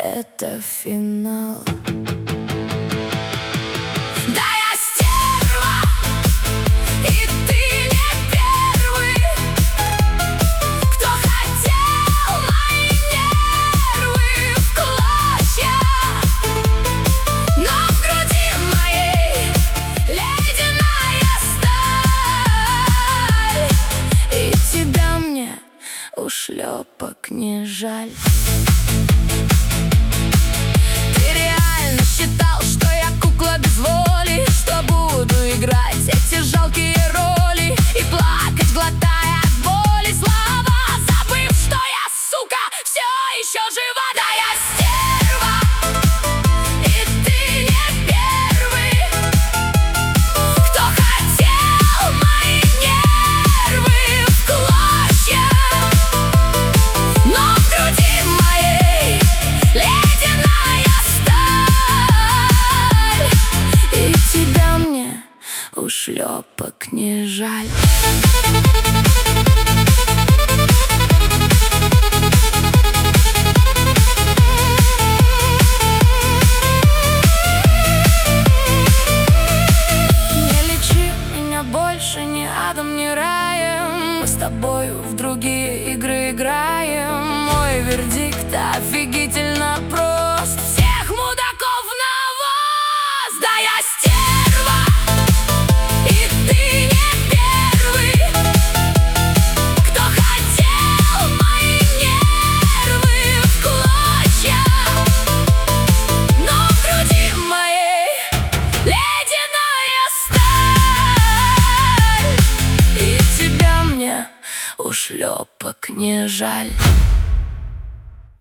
это финал. Да, я стерва, и ты не первый, кто хотел мои нервы в клочья. Но в груди моей ледяная сталь, И тебя мне ушлепок не жаль. ты реально считал, что я кукла без воли, что буду играть эти жалкие роли и плакать, глотая от боли слова, забыв, что я, сука, все еще жива. Да, я стерва, и ты не первый, кто хотел мои нервы в клочья. Но в груди моей ледяная сталь, И тебя мне ушлепок не жаль. Не лечи меня больше ни адом, ни раем. Мы с тобою в другие игры играем. Мой вердикт офигительно прост. всех мудаков на вас. Да, я стерва, и ты не первый, кто хотел мои нервы в клочья. Но в груди моей ледяная сталь, И тебя мне ушлепок не жаль.